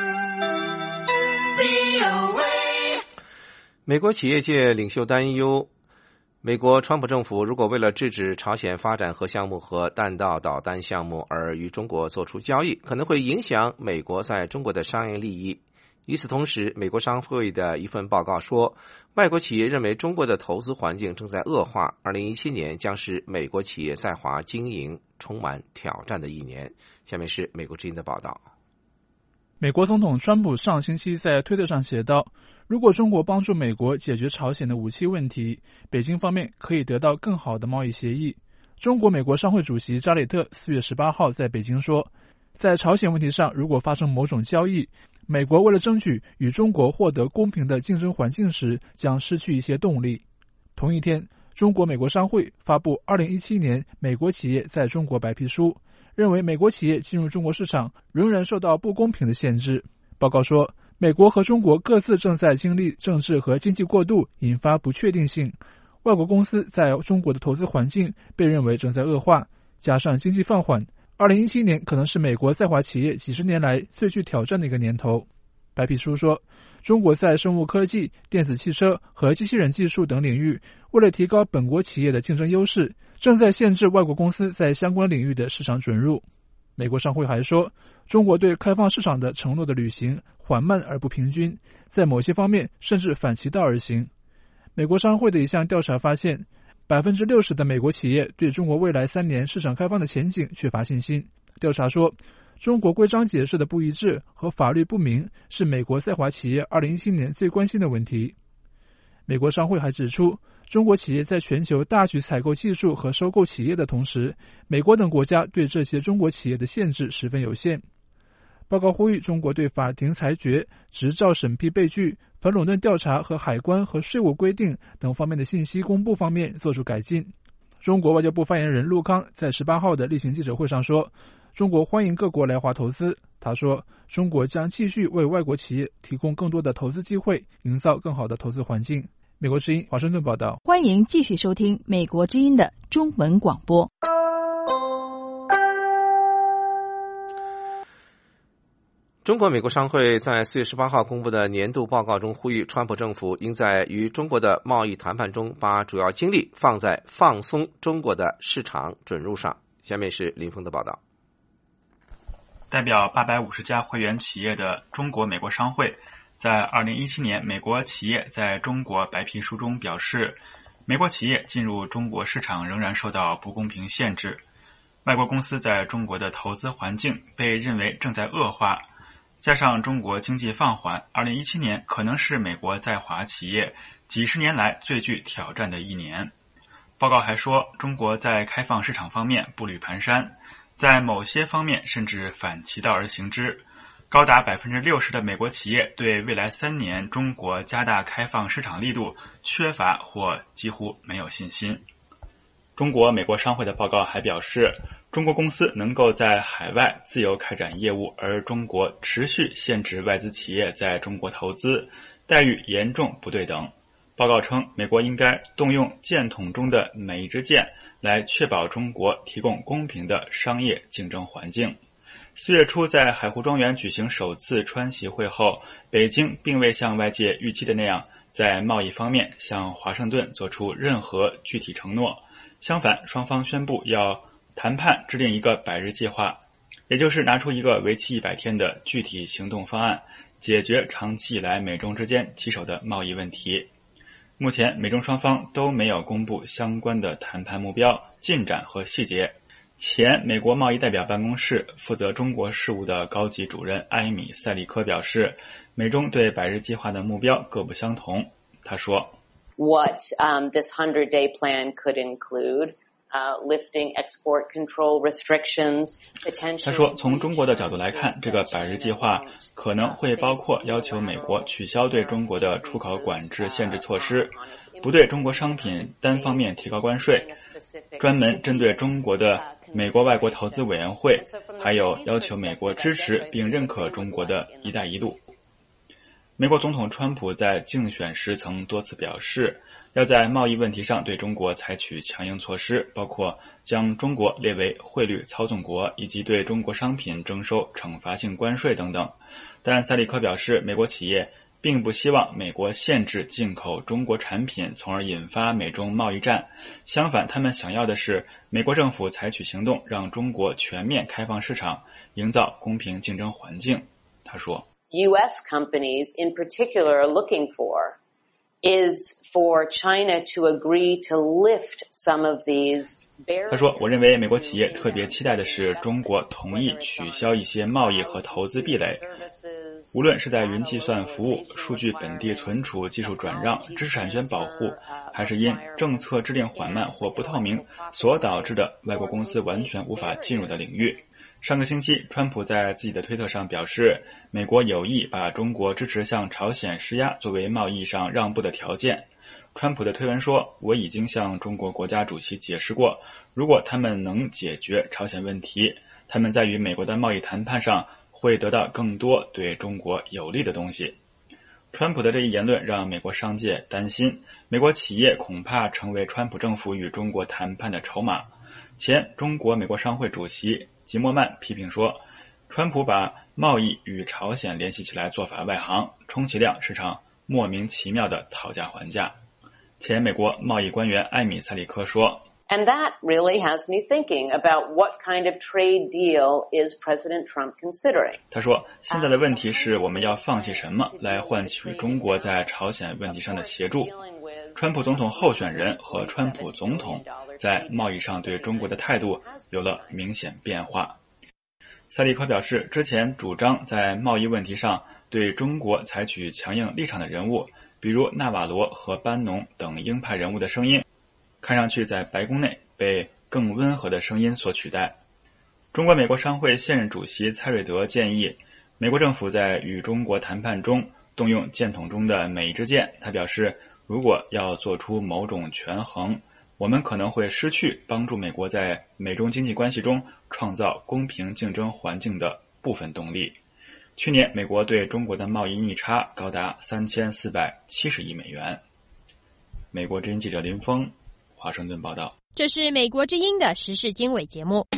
美国企业界领袖担忧，美国川普政府如果为了制止朝鲜发展核项目和弹道导弹项目而与中国做出交易，可能会影响美国在中国的商业利益。与此同时，美国商会的一份报告说，外国企业认为中国的投资环境正在恶化，2017年将是美国企业在华经营充满挑战的一年。下面是美国之音的报道。 美国总统川普上星期在推特上写道，如果中国帮助美国解决朝鲜的武器问题，北京方面可以得到更好的贸易协议。中国美国商会主席扎里特4月18号在北京说，在朝鲜问题上如果发生某种交易，美国为了争取与中国获得公平的竞争环境时将失去一些动力。同一天，中国美国商会发布2017年美国企业在中国白皮书，认为美国企业进入中国市场仍然受到不公平的限制。报告说，美国和中国各自正在经历政治和经济过渡，引发不确定性。外国公司在中国的投资环境被认为正在恶化，加上经济放缓，2017年可能是美国在华企业几十年来最具挑战的一个年头。白皮书说，中国在生物科技、电子汽车和机器人技术等领域，为了提高本国企业的竞争优势，正在限制外国公司在相关领域的市场准入。美国商会还说，中国对开放市场的承诺的履行缓慢而不平均，在某些方面甚至反其道而行。美国商会的一项调查发现，60%的美国企业对中国未来3年市场开放的前景缺乏信心。调查说， 中国规章解释的不一致和法律不明是美国在华企业2017年最关心的问题。美国商会还指出，中国企业在全球大举采购技术和收购企业的同时，美国等国家对这些中国企业的限制十分有限。报告呼吁中国对法庭裁决、执照审批被拒、反垄断调查和海关和税务规定等方面的信息公布方面做出改进。中国外交部发言人陆康在18号的例行记者会上说，中国欢迎各国来华投资。他说，中国将继续为外国企业提供更多的投资机会，营造更好的投资环境。美国之音华盛顿报道。 欢迎继续收听美国之音的中文广播。 中国美国商会在4月18号公布的年度报告中呼吁，川普政府应在与中国的贸易谈判中把主要精力放在放松中国的市场准入上。下面是林峰的报道。 代表850家会员企业的中国美国商会在2017年美国企业在中国白皮书中表示，美国企业进入中国市场仍然受到不公平限制，外国公司在中国的投资环境被认为正在恶化，加上中国经济放缓，2017年可能是美国在华企业几十年来最具挑战的一年。报告还说，中国在开放市场方面步履蹒跚，在某些方面甚至反其道而行之。高达60%的美国企业对未来3年中国加大开放市场力度缺乏或几乎没有信心。中国美国商会的报告还表示，中国公司能够在海外自由开展业务，而中国持续限制外资企业在中国投资，待遇严重不对等。报告称，美国应该动用剑筒中的每一支箭来确保中国提供公平的商业竞争环境。4月初在海湖庄园举行首次川习会后，北京并未像外界预期的那样在贸易方面向华盛顿做出任何具体承诺。相反，双方宣布要谈判制定一个100日计划，也就是拿出一个为期100天的具体行动方案，解决长期以来美中之间棘手的贸易问题。目前美中双方都没有公布相关的谈判目标、进展和细节。前美国贸易代表办公室负责中国事务的高级主任埃米·塞利科表示，美中对100日计划的目标各不相同。他说 ，What this 100-day plan could include lifting export control restrictions. 他说，从中国的角度来看，这个100日计划可能会包括要求美国取消对中国的出口管制限制措施，不对中国商品单方面提高关税，专门针对中国的美国外国投资委员会，还有要求美国支持并认可中国的一带一路。美国总统川普在竞选时曾多次表示，要在贸易问题上对中国采取强硬措施，包括将中国列为汇率操纵国，以及对中国商品征收惩罚性关税等等。但塞利科表示，美国企业并不希望美国限制进口中国产品，从而引发美中贸易战。相反，他们想要的是美国政府采取行动，让中国全面开放市场，营造公平竞争环境。他说， U.S. companies in particular are looking for is for China to agree to lift some of these barriers. 他说，我认为美国企业特别期待的是中国同意取消一些贸易和投资壁垒，无论是在云计算服务、数据本地存储、技术转让、知识产权保护，还是因政策制定缓慢或不透明所导致的外国公司完全无法进入的领域。上个星期，川普在自己的推特上表示，美国有意把中国支持向朝鲜施压作为贸易上让步的条件。川普的推文说，我已经向中国国家主席解释过，如果他们能解决朝鲜问题，他们在与美国的贸易谈判上会得到更多对中国有利的东西。川普的这一言论让美国商界担心，美国企业恐怕成为川普政府与中国谈判的筹码。前中国美国商会主席吉莫曼批评说，川普把贸易与朝鲜联系起来做法外行，充其量是场莫名其妙的讨价还价。前美国贸易官员艾米·塞利科说， And that really has me thinking about what kind of trade deal is President Trump considering. 他说，现在的问题是我们要放弃什么来换取中国在朝鲜问题上的协助。川普总统候选人和川普总统在贸易上对中国的态度有了明显变化。 塞利科表示，之前主张在贸易问题上对中国采取强硬立场的人物，比如纳瓦罗和班农等鹰派人物的声音，看上去在白宫内被更温和的声音所取代。中国美国商会现任主席蔡瑞德建议，美国政府在与中国谈判中动用剑筒中的每一支箭。他表示，如果要做出某种权衡，我们可能会失去帮助美国在美中经济关系中创造公平竞争环境的部分动力。去年美国对中国的贸易逆差高达3470亿美元。美国之音记者林峰华盛顿报道。 这是美国之音的时事经纬节目。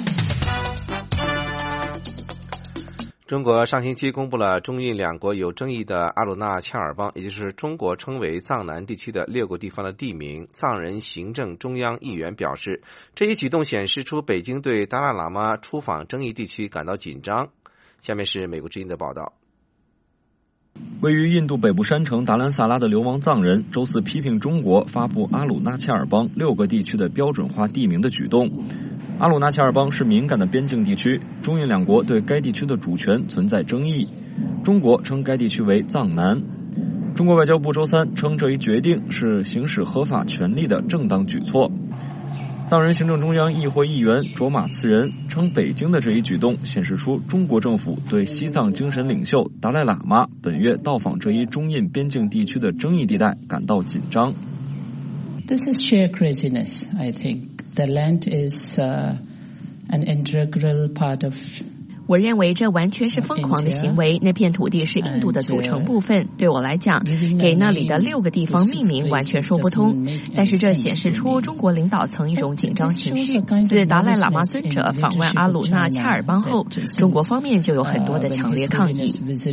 中国上星期公布了中印两国有争议的阿鲁纳恰尔邦，也就是中国称为藏南地区的6个地方的地名。藏人行政中央议员表示，这一举动显示出北京对达赖喇嘛出访争议地区感到紧张。下面是美国之音的报道。 位于印度北部山城达兰萨拉的流亡藏人周四批评中国发布阿鲁纳恰尔邦6个地区的标准化地名的举动。阿鲁纳恰尔邦是敏感的边境地区，中印两国对该地区的主权存在争议。中国称该地区为藏南。中国外交部周三称，这一决定是行使合法权利的正当举措。藏人行政中央议会议员卓玛次仁称，北京的这一举动显示出中国政府对西藏精神领袖达赖喇嘛本月到访这一中印边境地区的争议地带感到紧张。 This is sheer craziness, I think. The land is an integral part of 我认为这完全是疯狂的行为，那片土地是印度的组成部分，对我来讲，给那里的6个地方命名完全说不通。但是这显示出中国领导层一种紧张情绪。自达赖喇嘛尊者访问阿鲁纳恰尔邦后，中国方面就有很多的强烈抗议。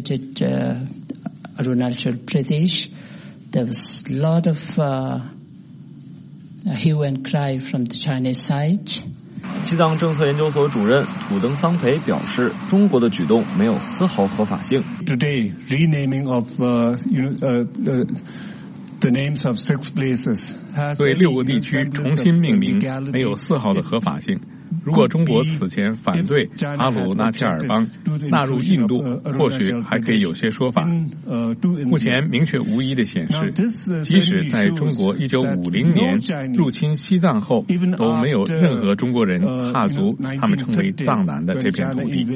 There was a lot of hue and cry from the Chinese side. 西藏政策研究所主任土登桑培表示，中国的举动没有丝毫合法性。 Today, renaming of the names of 6 places 对6个地区重新命名没有丝毫的合法性。如果中国此前反对阿鲁纳恰尔邦纳入印度，或许还可以有些说法。目前明确无疑地显示，即使在中国1950年入侵西藏后，都没有任何中国人踏足他们称为藏南的这片土地。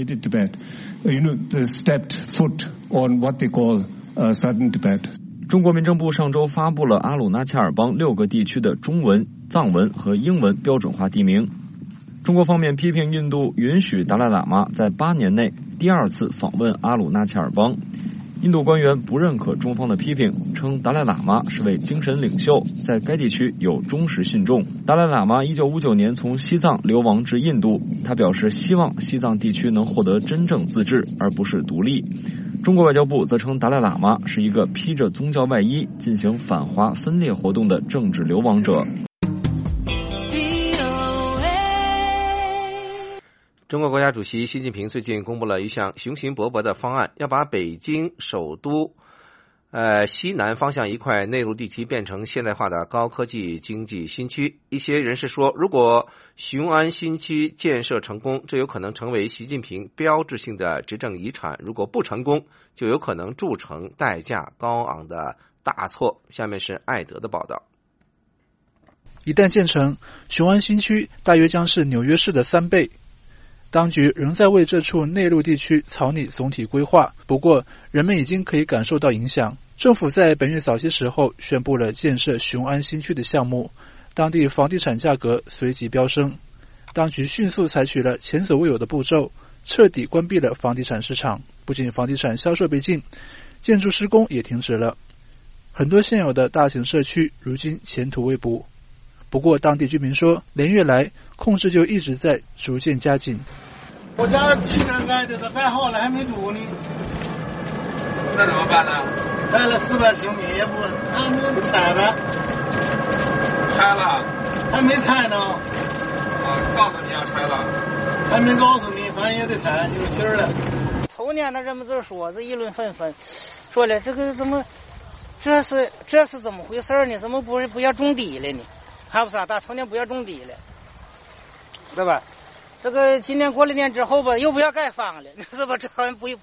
中国民政部上周发布了阿鲁纳恰尔邦6个地区的中文、藏文和英文标准化地名。中国方面批评印度允许达赖喇嘛在8年内第2次访问阿鲁纳恰尔邦。印度官员不认可中方的批评，称达赖喇嘛是位精神领袖，在该地区有忠实信众。达赖喇嘛1959年从西藏流亡至印度，他表示希望西藏地区能获得真正自治，而不是独立。中国外交部则称达赖喇嘛是一个披着宗教外衣进行反华分裂活动的政治流亡者。 中国国家主席习近平最近公布了一项雄心勃勃的方案，要把北京首都西南方向一块内陆地区变成现代化的高科技经济新区。一些人士说，如果雄安新区建设成功，这有可能成为习近平标志性的执政遗产；如果不成功，就有可能铸成代价高昂的大错。下面是艾德的报道。 一旦建成，雄安新区大约将是纽约市的3倍。当局仍在为这处内陆地区草拟总体规划，不过人们已经可以感受到影响。政府在本月早些时候宣布了建设雄安新区的项目，当地房地产价格随即飙升。当局迅速采取了前所未有的步骤，彻底关闭了房地产市场，不仅房地产销售被禁，建筑施工也停止了。很多现有的大型社区如今前途未卜。不过当地居民说，连月来控制就一直在逐渐加紧。 我家去年盖的，都盖好了还没住呢。 那怎么办呢？ 盖了400平米，也不还没拆呗。 拆了？ 还没拆呢。 告诉你要拆了。 还没告诉你，反正也得拆，有信儿了。 头年的人们就说，这议论纷纷，说了这个怎么，这是怎么回事呢？怎么不要种地了呢？还不是大头年不要种地了，对吧？ 这个今年过了年之后吧，又不要盖房了，是吧？这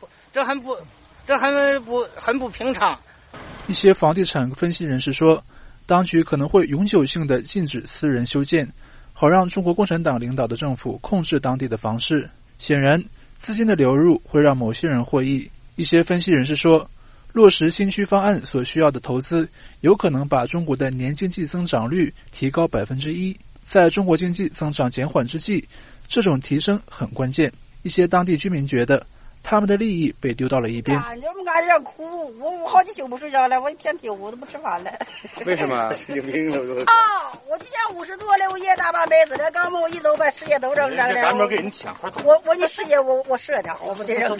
很不平常。 一些房地产分析人士说，当局可能会永久性的禁止私人修建，好让中国共产党领导的政府控制当地的房市。显然，资金的流入会让某些人获益。一些分析人士说，落实新区方案所需要的投资，有可能把中国的年经济增长率提高1%。在中国经济增长减缓之际，这种提升很关键。一些当地居民觉得，他们的利益被丢到了一边。 俺这哭，我好几宿不睡觉了，我一天丢，我都不吃饭了。 为什么？ 我今年50多了，我也大半辈子了，刚我一走把事业都扔上了。 赶紧给你抢，快走！ 我的事业我舍掉，我不得扔。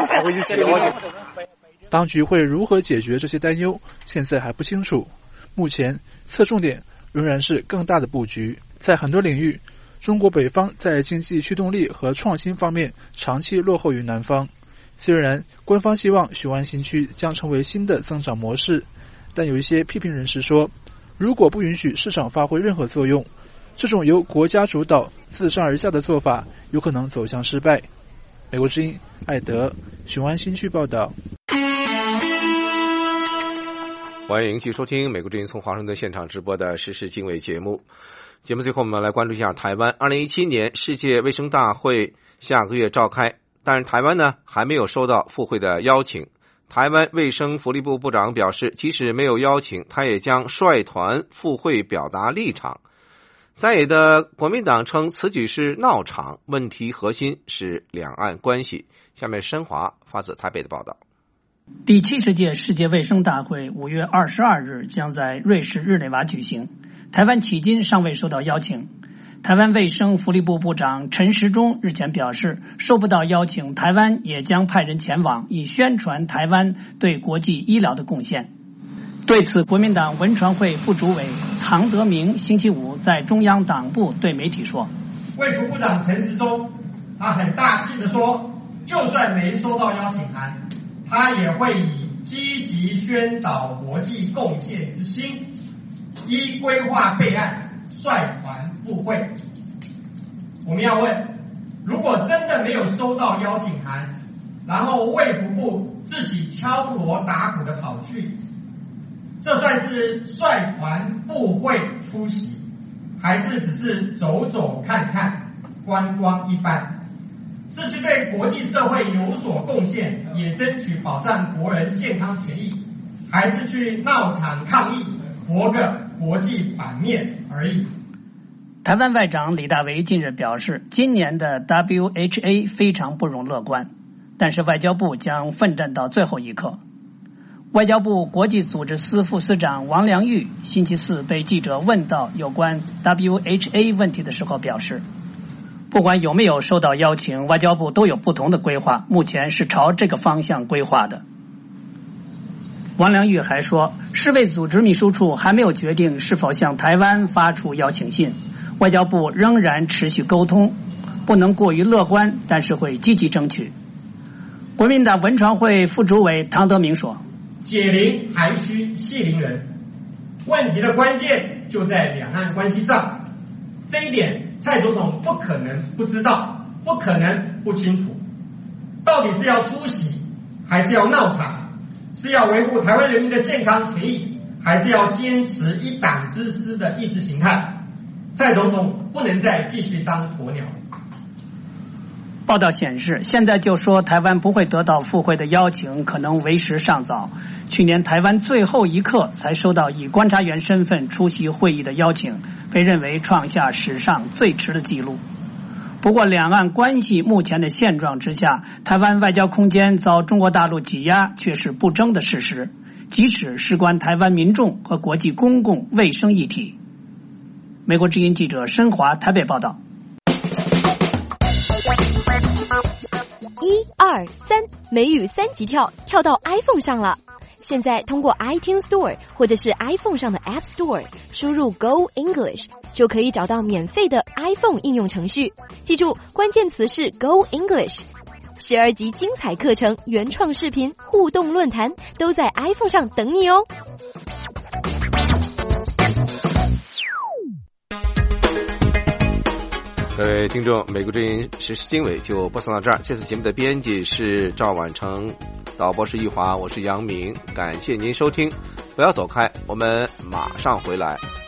当局会如何解决这些担忧，现在还不清楚。目前侧重点仍然是更大的布局。在很多领域，中国北方在经济驱动力和创新方面长期落后于南方。虽然官方希望雄安新区将成为新的增长模式，但有一些批评人士说，如果不允许市场发挥任何作用，这种由国家主导、自上而下的做法有可能走向失败。美国之音艾德雄安新区报道。 欢迎继续收听美国之音从华盛顿现场直播的时事经纬节目。节目最后我们来关注一下台湾。2017年世界卫生大会下个月召开，但是台湾呢还没有收到赴会的邀请。台湾卫生福利部部长表示，即使没有邀请，他也将率团赴会表达立场。在野的国民党称此举是闹场，问题核心是两岸关系。下面申华发自台北的报道。 第70届世界卫生大会5月22日将在瑞士日内瓦举行，台湾迄今尚未收到邀请。台湾卫生福利部部长陈时中日前表示，收不到邀请，台湾也将派人前往，以宣传台湾对国际医疗的贡献。对此，国民党文传会副主委唐德明星期五在中央党部对媒体说， 卫福部长陈时中他很大气地说，就算没收到邀请函，他也会以积极宣导国际贡献之心，依规划备案，率团赴会。我们要问，如果真的没有收到邀请函，然后卫福部自己敲锣打鼓的跑去，这算是率团赴会出席，还是只是走走看看、观光一番？是去对国际社会有所贡献，也争取保障国人健康权益，还是去闹场抗议，博个国际版面而已？ 台湾外长李大维近日表示，今年的 WHA 非常不容乐观，但是外交部将奋战到最后一刻。外交部国际组织司副司长王良玉星期四被记者问到有关 WHA 问题的时候表示，不管有没有收到邀请，外交部都有不同的规划，目前是朝这个方向规划的。王良玉还说，世卫组织秘书处还没有决定是否向台湾发出邀请信，外交部仍然持续沟通，不能过于乐观，但是会积极争取。国民党文传会副主委唐德明说， 解铃还须系铃人，问题的关键就在两岸关系上，这一点蔡总统不可能不知道，不可能不清楚。到底是要出席，还是要闹场？是要维护台湾人民的健康权益，还是要坚持一党之私的意识形态？蔡总统不能再继续当鸵鸟。 报道显示，现在就说台湾不会得到赴会的邀请，可能为时尚早。去年台湾最后一刻才收到以观察员身份出席会议的邀请，被认为创下史上最迟的纪录。不过两岸关系目前的现状之下，台湾外交空间遭中国大陆挤压却是不争的事实，即使事关台湾民众和国际公共卫生议题。美国之音记者申华台北报道。 1、2、3，美语3级跳到 iPhone 上了。现在通过 iTunes Store 或者是 iPhone 上的 App Store 输入 Go English 就可以找到免费的 iPhone 应用程序。记住，关键词是 Go English。12集精彩课程、原创视频、互动论坛都在 iPhone 上等你哦。 各位听众，美国之音时事经纬就播送到这儿。这次节目的编辑是赵婉成，导播是易华，我是杨明，感谢您收听，不要走开，我们马上回来。